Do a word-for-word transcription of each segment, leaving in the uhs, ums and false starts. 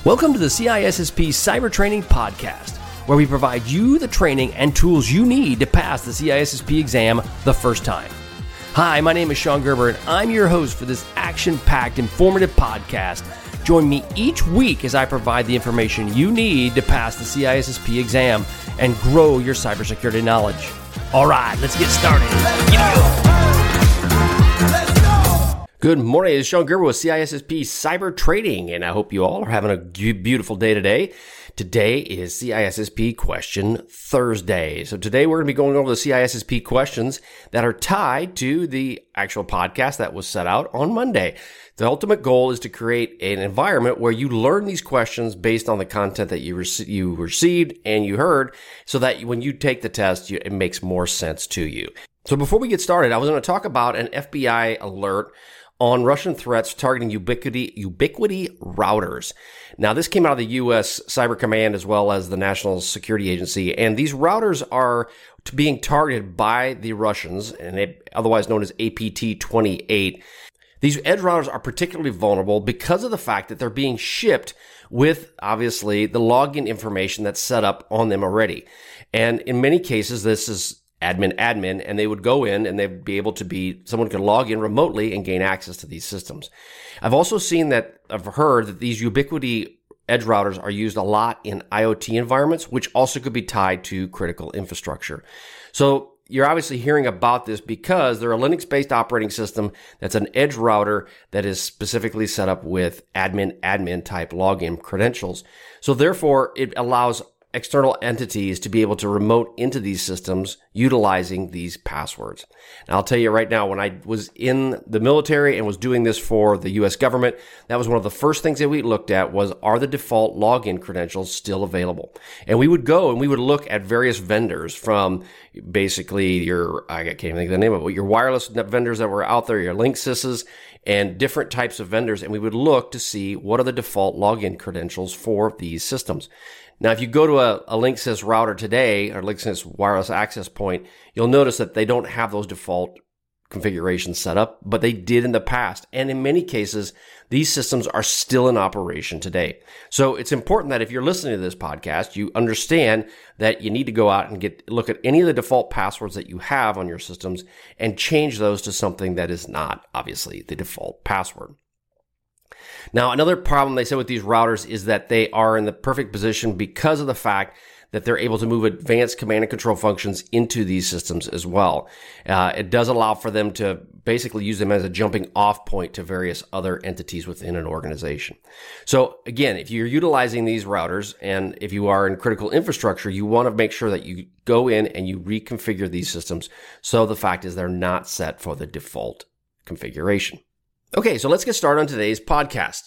Welcome to the C I S S P Cyber Training Podcast, where we provide you the training and tools you need to pass the C I S S P exam the first time. Hi, my name is Sean Gerber, and I'm your host for this action-packed, informative podcast. Join me each week as I provide the information you need to pass the C I S S P exam and grow your cybersecurity knowledge. All right, let's get started. Let's Good morning, it's Sean Gerber with C I S S P Cyber Trading, and I hope you all are having a beautiful day today. Today is C I S S P Question Thursday. So today we're going to be going over the C I S S P questions that are tied to the actual podcast that was set out on Monday. The ultimate goal is to create an environment where you learn these questions based on the content that you, rec- you received and you heard, so that when you take the test, you, it makes more sense to you. So before we get started, I was going to talk about an F B I alert on Russian threats targeting Ubiquiti, Ubiquiti routers. Now, this came out of the U S Cyber Command as well as the National Security Agency, and these routers are being targeted by the Russians, and they, otherwise known as A P T twenty-eight. These edge routers are particularly vulnerable because of the fact that they're being shipped with, obviously, the login information that's set up on them already. And in many cases, this is admin, admin, and they would go in and they'd be able to be, someone could log in remotely and gain access to these systems. I've also seen that, I've heard that these Ubiquiti edge routers are used a lot in IoT environments, which also could be tied to critical infrastructure. So you're obviously hearing about this because they're a Linux-based operating system that's an edge router that is specifically set up with admin, admin type login credentials. So therefore, it allows external entities to be able to remote into these systems utilizing these passwords. And I'll tell you right now, when I was in the military and was doing this for the U S government, that was one of the first things that we looked at was, are the default login credentials still available? And we would go and we would look at various vendors, from basically your, I can't even think of the name of it, your wireless vendors that were out there, your Linksys, and different types of vendors. And we would look to see what are the default login credentials for these systems. Now, if you go to a, a Linksys router today, or Linksys wireless access point, you'll notice that they don't have those default configurations set up, but they did in the past. And in many cases, these systems are still in operation today. So it's important that if you're listening to this podcast, you understand that you need to go out and get look at any of the default passwords that you have on your systems and change those to something that is not, obviously, the default password. Now, another problem they said with these routers is that they are in the perfect position because of the fact that they're able to move advanced command and control functions into these systems as well. Uh, it does allow for them to basically use them as a jumping off point to various other entities within an organization. So again, if you're utilizing these routers and if you are in critical infrastructure, you want to make sure that you go in and you reconfigure these systems. So the fact is they're not set for the default configuration. Okay, so let's get started on today's podcast.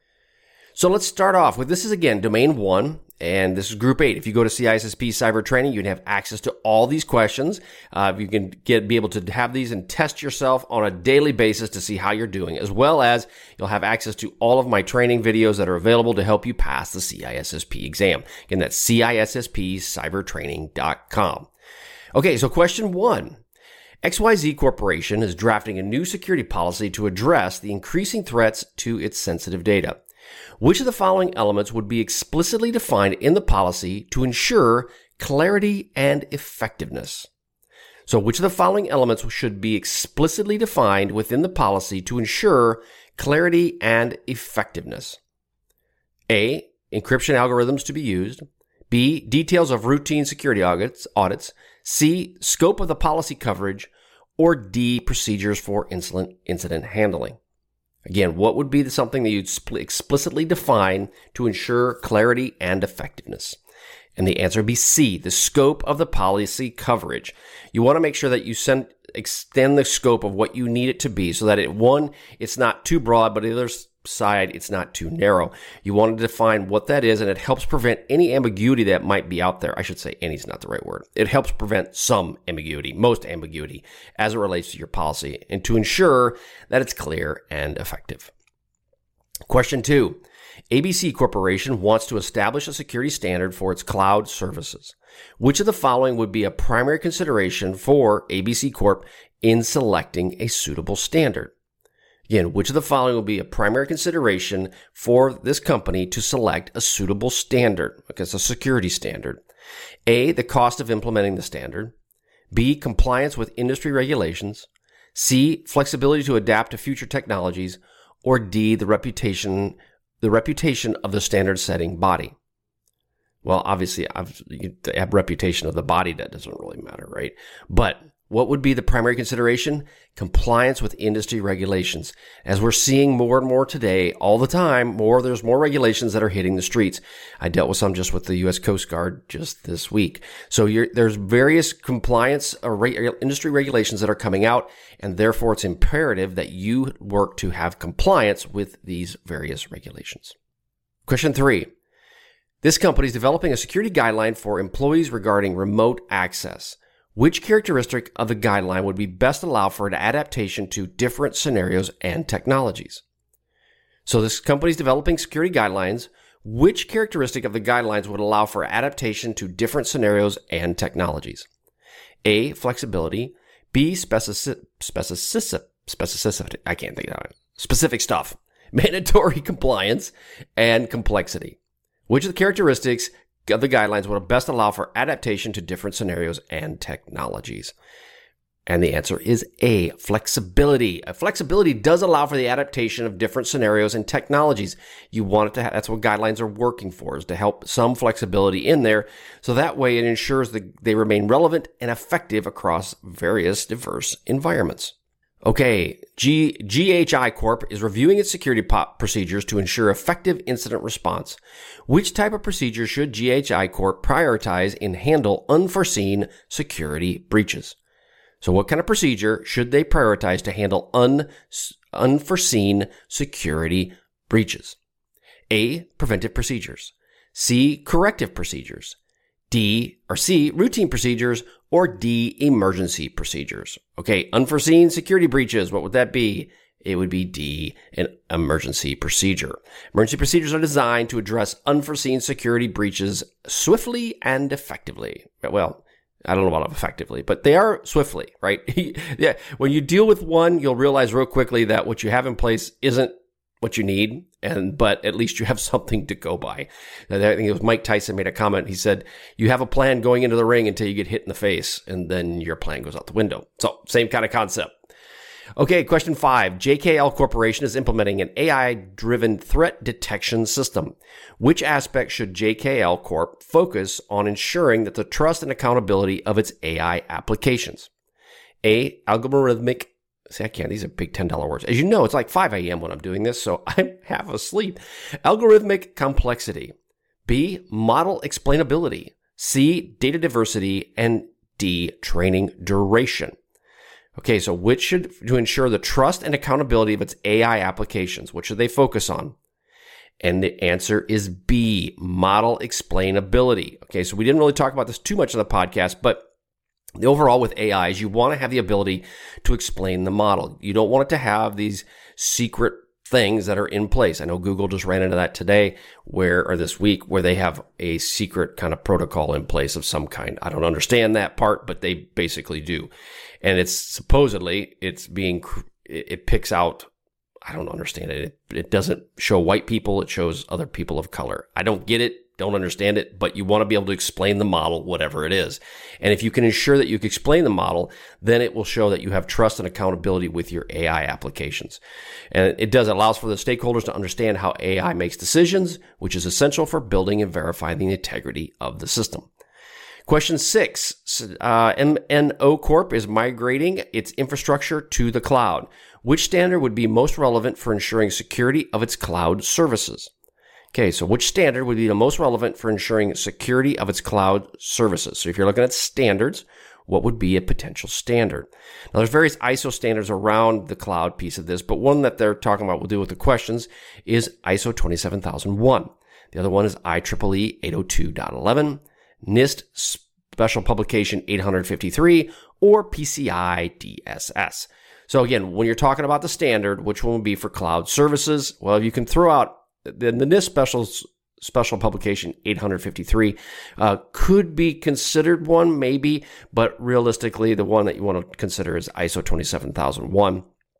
So let's start off with, this is again, domain one, and this is group eight. If you go to C I S S P Cyber Training, you can have access to all these questions. Uh, you can get be able to have these and test yourself on a daily basis to see how you're doing, as well as you'll have access to all of my training videos that are available to help you pass the C I S S P exam. Again, that's C I S S P cyber training dot com. Okay, so question one. X Y Z Corporation is drafting a new security policy to address the increasing threats to its sensitive data. Which of the following elements would be explicitly defined in the policy to ensure clarity and effectiveness? So which of the following elements should be explicitly defined within the policy to ensure clarity and effectiveness? A, encryption algorithms to be used. B, details of routine security audits. audits. C, scope of the policy coverage. Or D, procedures for incident, incident handling. Again, what would be something that you'd explicitly define to ensure clarity and effectiveness? And the answer would be C, the scope of the policy coverage. You want to make sure that you send, extend the scope of what you need it to be so that it, one, it's not too broad, but the other side, it's not too narrow. You want to define what that is, and it helps prevent any ambiguity that might be out there. I should say any is not the right word. It helps prevent some ambiguity, most ambiguity, as it relates to your policy, and to ensure that it's clear and effective. Question two. A B C Corporation wants to establish a security standard for its cloud services. Which of the following would be a primary consideration for A B C Corp in selecting a suitable standard? Again, which of the following will be a primary consideration for this company to select a suitable standard? Okay, it's a security standard. A, the cost of implementing the standard. B, compliance with industry regulations. C, flexibility to adapt to future technologies. Or D, the reputation, the reputation of the standard setting body. Well, obviously, I've, you have reputation of the body, that doesn't really matter, right? But what would be the primary consideration? Compliance with industry regulations. As we're seeing more and more today, all the time, more there's more regulations that are hitting the streets. I dealt with some just with the U S Coast Guard just this week. So you're, there's various compliance or re, industry regulations that are coming out, and therefore it's imperative that you work to have compliance with these various regulations. Question three. This company is developing a security guideline for employees regarding remote access. Which characteristic of the guideline would be best allow for an adaptation to different scenarios and technologies? So this company is developing security guidelines. Which characteristic of the guidelines would allow for adaptation to different scenarios and technologies? A, flexibility. B, specific, specific, specificity. I can't think of that. Specific stuff. Mandatory compliance and complexity. Which of the characteristics of the guidelines would best allow for adaptation to different scenarios and technologies? And the answer is A, flexibility. Flexibility does allow for the adaptation of different scenarios and technologies. You want it to have, that's what guidelines are working for, is to help some flexibility in there. So that way it ensures that they remain relevant and effective across various diverse environments. Okay, G, GHI Corp is reviewing its security po- procedures to ensure effective incident response. Which type of procedure should G H I Corp prioritize and handle unforeseen security breaches? So what kind of procedure should they prioritize to handle un, unforeseen security breaches? A, preventive procedures. C, corrective procedures. D, or C, routine procedures, or D, emergency procedures. Okay, unforeseen security breaches, what would that be? It would be D, an emergency procedure. Emergency procedures are designed to address unforeseen security breaches swiftly and effectively. Well, I don't know about effectively, but they are swiftly, right? Yeah, when you deal with one, you'll realize real quickly that what you have in place isn't what you need, and but at least you have something to go by. I think it was Mike Tyson made a comment. He said, you have a plan going into the ring until you get hit in the face, and then your plan goes out the window. So same kind of concept. Okay, question five. J K L Corporation is implementing an A I-driven threat detection system. Which aspect should J K L Corp focus on ensuring that the trust and accountability of its A I applications? A, algorithmic See, I can't. These are big ten dollar words. As you know, it's like five a.m. when I'm doing this, so I'm half asleep. Algorithmic complexity. B, model explainability. C, data diversity. And D, training duration. Okay, so which should, to ensure the trust and accountability of its A I applications, what should they focus on? And the answer is B, model explainability. Okay, so we didn't really talk about this too much on the podcast, but the overall with A I is you want to have the ability to explain the model. You don't want it to have these secret things that are in place. I know Google just ran into that today where, or this week, where they have a secret kind of protocol in place of some kind. I don't understand that part, but they basically do. And it's supposedly, it's being, it picks out, I don't understand it. It, it doesn't show white people. It shows other people of color. I don't get it. Don't understand it, but you want to be able to explain the model, whatever it is. And if you can ensure that you can explain the model, then it will show that you have trust and accountability with your A I applications. And it does, it allows for the stakeholders to understand how A I makes decisions, which is essential for building and verifying the integrity of the system. Question six, uh, M N O Corp is migrating its infrastructure to the cloud. Which standard would be most relevant for ensuring security of its cloud services? Okay, so which standard would be the most relevant for ensuring security of its cloud services? So if you're looking at standards, what would be a potential standard? Now, there's various I S O standards around the cloud piece of this, but one that they're talking about, we'll deal with the questions, is I S O twenty-seven thousand one. The other one is I triple E eight oh two dot eleven, NIST Special Publication eight fifty-three, or P C I D S S. So again, when you're talking about the standard, which one would be for cloud services? Well, you can throw out the, the NIST Special Special Publication eight fifty-three uh, could be considered one, maybe, but realistically, the one that you want to consider is I S O twenty-seven thousand one.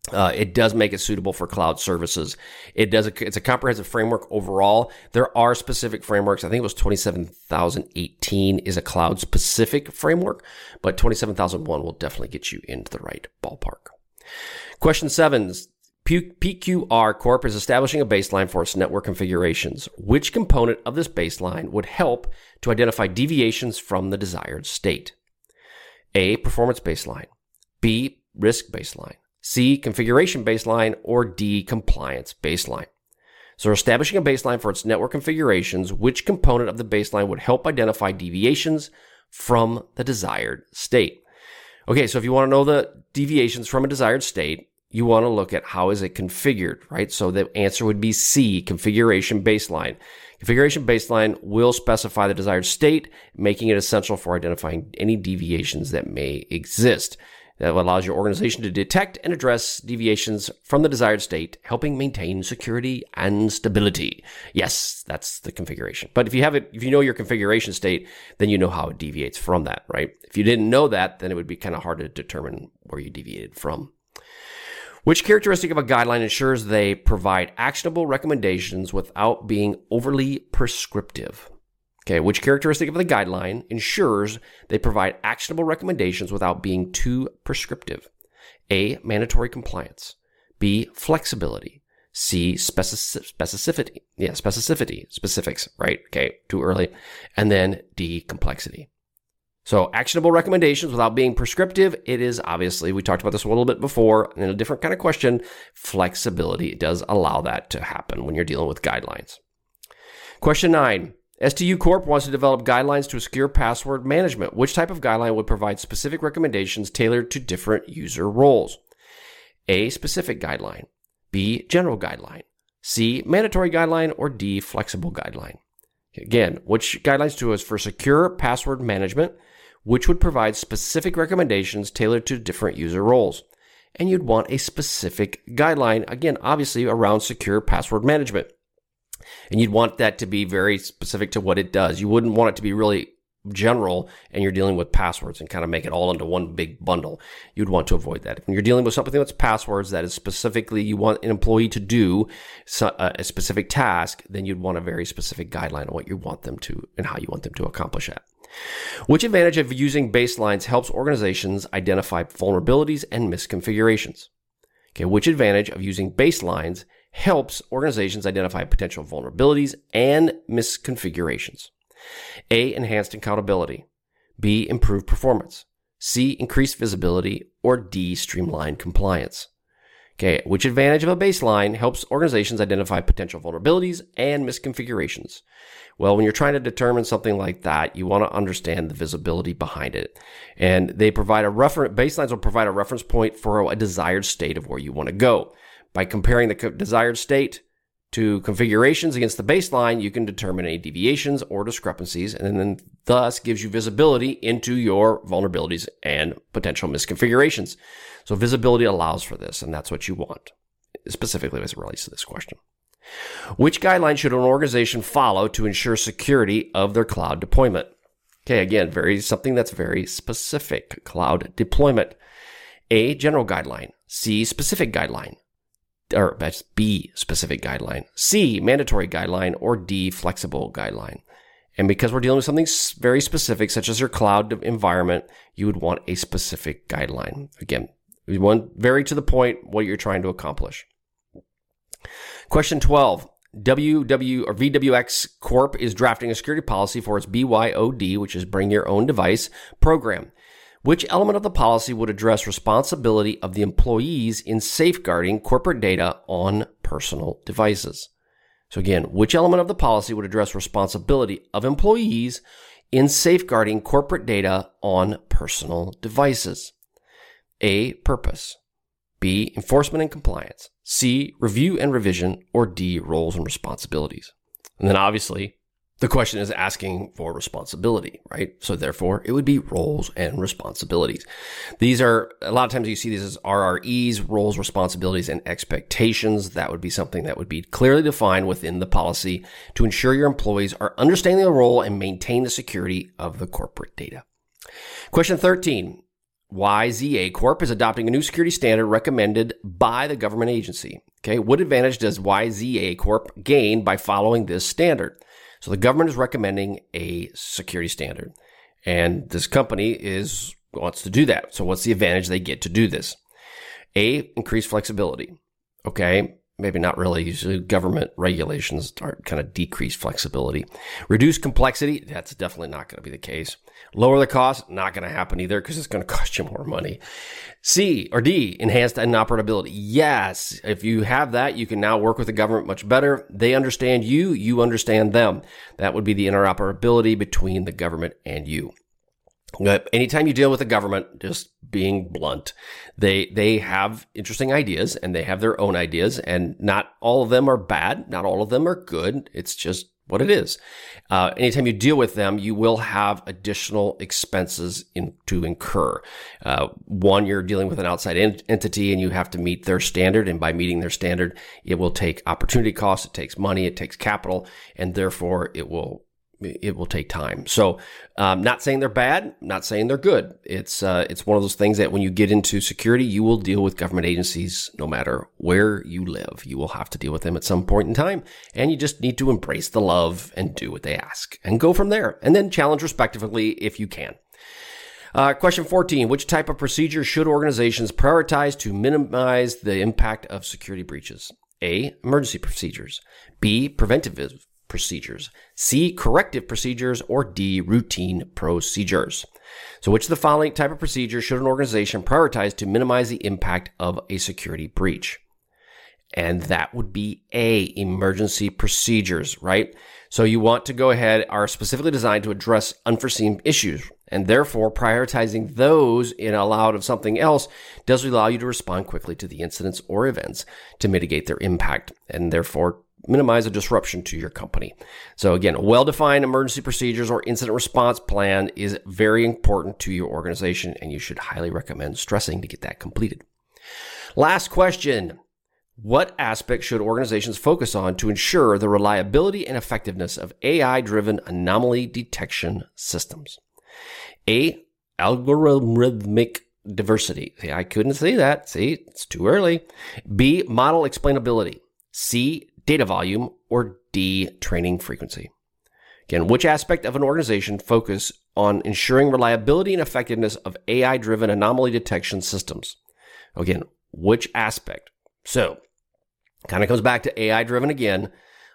Uh, it does make it suitable for cloud services. It does. A, it's a comprehensive framework overall. There are specific frameworks. I think it was twenty-seven thousand eighteen is a cloud specific framework, but twenty-seven thousand one will definitely get you into the right ballpark. Question seven. P Q R Corp is establishing a baseline for its network configurations. Which component of this baseline would help to identify deviations from the desired state? A. Performance baseline. B. Risk baseline. C. Configuration baseline. Or D. Compliance baseline. So establishing a baseline for its network configurations, which component of the baseline would help identify deviations from the desired state? Okay, so if you want to know the deviations from a desired state, you want to look at how is it configured, right? So the answer would be C, configuration baseline. Configuration baseline will specify the desired state, making it essential for identifying any deviations that may exist. That allows your organization to detect and address deviations from the desired state, helping maintain security and stability. Yes, that's the configuration. But if you have it, if you know your configuration state, then you know how it deviates from that, right? If you didn't know that, then it would be kind of hard to determine where you deviated from. Which characteristic of a guideline ensures they provide actionable recommendations without being overly prescriptive? Okay, which characteristic of the guideline ensures they provide actionable recommendations without being too prescriptive? A. Mandatory compliance. B. Flexibility. C. Specific, specificity. Yeah, specificity. Specifics, right? Okay, too early. And then D. Complexity. So actionable recommendations without being prescriptive, it is obviously, we talked about this a little bit before in a different kind of question, flexibility. It does allow that to happen when you're dealing with guidelines. Question nine, S T U Corp wants to develop guidelines to secure password management. Which type of guideline would provide specific recommendations tailored to different user roles? A, specific guideline. B, general guideline. C, mandatory guideline. Or D, flexible guideline. Again, which guidelines to us for secure password management, which would provide specific recommendations tailored to different user roles. And you'd want a specific guideline, again, obviously around secure password management. And you'd want that to be very specific to what it does. You wouldn't want it to be really general and you're dealing with passwords and kind of make it all into one big bundle. You'd want to avoid that. When you're dealing with something that's passwords that is specifically you want an employee to do a specific task, then you'd want a very specific guideline on what you want them to and how you want them to accomplish that. Which advantage of using baselines helps organizations identify vulnerabilities and misconfigurations? Okay, which advantage of using baselines helps organizations identify potential vulnerabilities and misconfigurations? A, enhanced accountability. B, improved performance. C, increased visibility. Or D, streamlined compliance. Okay, which advantage of a baseline helps organizations identify potential vulnerabilities and misconfigurations? Well, when you're trying to determine something like that, you want to understand the visibility behind it. And they provide a reference, baselines will provide a reference point for a desired state of where you want to go. By comparing the desired state to configurations against the baseline, you can determine any deviations or discrepancies, and then thus gives you visibility into your vulnerabilities and potential misconfigurations. So visibility allows for this, and that's what you want, specifically as it relates to this question. Which guidelines should an organization follow to ensure security of their cloud deployment? Okay, again, very something that's very specific, cloud deployment. A, general guideline. C, specific guideline. Or that's B, specific guideline. C, mandatory guideline. Or D, flexible guideline. And because we're dealing with something very specific, such as your cloud environment, you would want a specific guideline. Again, we want very to the point what you're trying to accomplish. Question twelve. W W or V W X Corp is drafting a security policy for its B Y O D, which is Bring Your Own Device program. Which element of the policy would address responsibility of the employees in safeguarding corporate data on personal devices? So again, which element of the policy would address responsibility of employees in safeguarding corporate data on personal devices? A, purpose. B, enforcement and compliance. C, review and revision. Or D, roles and responsibilities. And then obviously, the question is asking for responsibility, right? So therefore, it would be roles and responsibilities. These are, a lot of times you see these as R R Es, roles, responsibilities, and expectations. That would be something that would be clearly defined within the policy to ensure your employees are understanding the role and maintain the security of the corporate data. Question thirteen. Y Z A Corp is adopting a new security standard recommended by the government agency. Okay, what advantage does Y Z A Corp gain by following this standard? So the government is recommending a security standard, and this company is wants to do that. So what's the advantage they get to do this? A, increased flexibility. Okay, maybe not really. Usually government regulations are kind of decreased flexibility. Reduce complexity. That's definitely not going to be the case. Lower the cost. Not going to happen either because it's going to cost you more money. C or D, enhanced interoperability. Yes, if you have that, you can now work with the government much better. They understand you. You understand them. That would be the interoperability between the government and you. Anytime you deal with the government, just being blunt, they they have interesting ideas and they have their own ideas, and not all of them are bad. Not all of them are good. It's just what it is. Uh, anytime you deal with them, you will have additional expenses in, to incur. Uh, one, you're dealing with an outside ent- entity and you have to meet their standard. And by meeting their standard, it will take opportunity costs. It takes money. It takes capital. And therefore, it will it will take time. So, um, not saying they're bad, not saying they're good. It's, uh, it's one of those things that when you get into security, you will deal with government agencies no matter where you live. You will have to deal with them at some point in time, and you just need to embrace the love and do what they ask and go from there, and then challenge respectively if you can. Uh, question fourteen, which type of procedure should organizations prioritize to minimize the impact of security breaches? A, emergency procedures. B, preventive procedures, C, corrective procedures, or D, routine procedures. So which of the following type of procedures should an organization prioritize to minimize the impact of a security breach? And that would be A, emergency procedures, right? So you want to go ahead, are specifically designed to address unforeseen issues, and therefore prioritizing those in a lot of something else does allow you to respond quickly to the incidents or events to mitigate their impact, and therefore minimize a disruption to your company. So again, a well-defined emergency procedures or incident response plan is very important to your organization, and you should highly recommend stressing to get that completed. Last question. What aspects should organizations focus on to ensure the reliability and effectiveness of A I-driven anomaly detection systems? A, algorithmic diversity. See, I couldn't say that. See, it's too early. B, model explainability. C, data volume, or D, training frequency. Again, which aspect of an organization focus on ensuring reliability and effectiveness of A I-driven anomaly detection systems? Again, which aspect? So, kind of comes back to A I-driven again.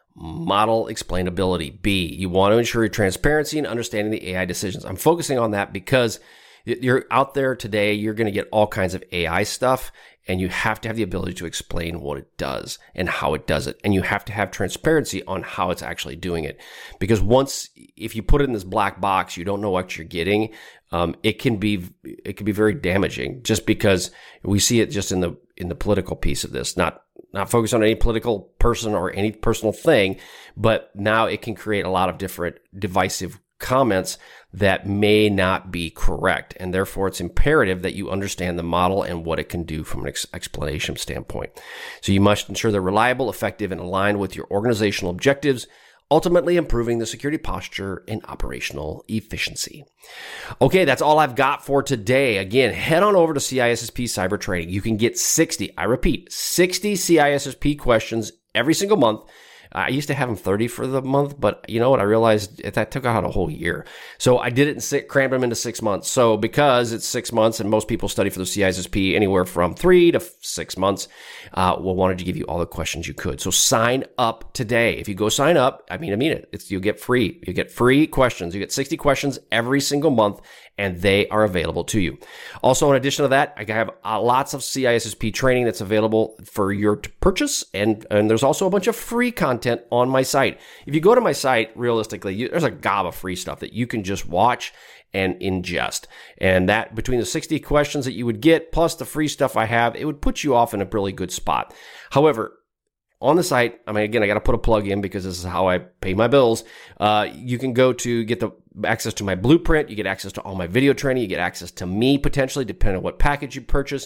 Model explainability. B, you want to ensure your transparency and understanding the A I decisions. I'm focusing on that because you're out there today, you're going to get all kinds of A I stuff, and you have to have the ability to explain what it does and how it does it. And you have to have transparency on how it's actually doing it. Because once, if you put it in this black box, you don't know what you're getting, um, it can be, it can be very damaging, just because we see it just in the, in the political piece of this, not, not focused on any political person or any personal thing, but now it can create a lot of different divisive comments that may not be correct. And therefore, it's imperative that you understand the model and what it can do from an ex- explanation standpoint. So you must ensure they're reliable, effective, and aligned with your organizational objectives, ultimately improving the security posture and operational efficiency. Okay, that's all I've got for today. Again, head on over to C I S S P Cyber Training. You can get sixty, I repeat, sixty C I S S P questions every single month. I used to have them thirty for the month, but you know what? I realized that took out a whole year. So I did it and six, crammed them into six months. So because it's six months and most people study for the C I S S P anywhere from three to six months, uh, we wanted to give you all the questions you could. So sign up today. If you go sign up, I mean, I mean it. It's, you get free. You get free questions. You get sixty questions every single month, and they are available to you. Also, in addition to that, I have uh, lots of C I S S P training that's available for your to purchase, and, and there's also a bunch of free content on my site. If you go to my site, realistically, you, there's a gob of free stuff that you can just watch and ingest. And that, between the sixty questions that you would get, plus the free stuff I have, it would put you off in a really good spot. However, on the site, I mean, again, I got to put a plug in because this is how I pay my bills. Uh, you can go to get the access to my blueprint. You get access to all my video training. You get access to me potentially, depending on what package you purchase.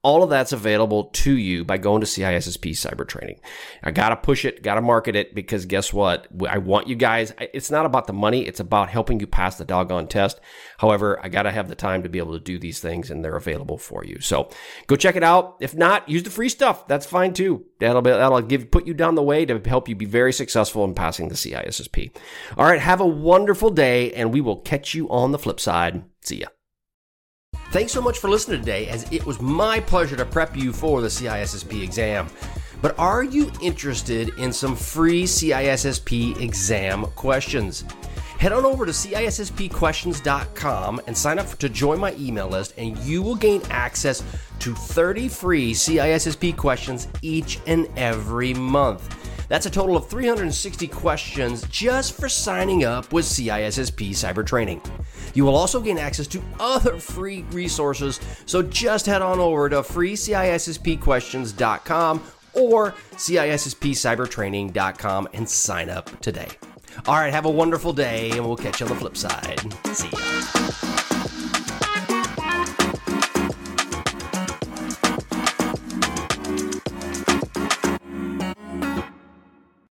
All of that's available to you by going to C I S S P Cyber Training. I got to push it, got to market it, because guess what? I want you guys, it's not about the money, it's about helping you pass the doggone test. However, I got to have the time to be able to do these things, and they're available for you. So go check it out. If not, use the free stuff. That's fine too. That'll be, that'll give put you down the way to help you be very successful in passing the C I S S P. All right, have a wonderful day, and we will catch you on the flip side. See ya. Thanks so much for listening today, as it was my pleasure to prep you for the C I S S P exam. But are you interested in some free C I S S P exam questions? Head on over to C I S S P questions dot com and sign up to join my email list, and you will gain access to thirty free C I S S P questions each and every month. That's a total of three hundred sixty questions just for signing up with C I S S P Cyber Training. You will also gain access to other free resources, so just head on over to free C I S S P questions dot com or C I S S P cyber training dot com and sign up today. All right, have a wonderful day, and we'll catch you on the flip side. See ya.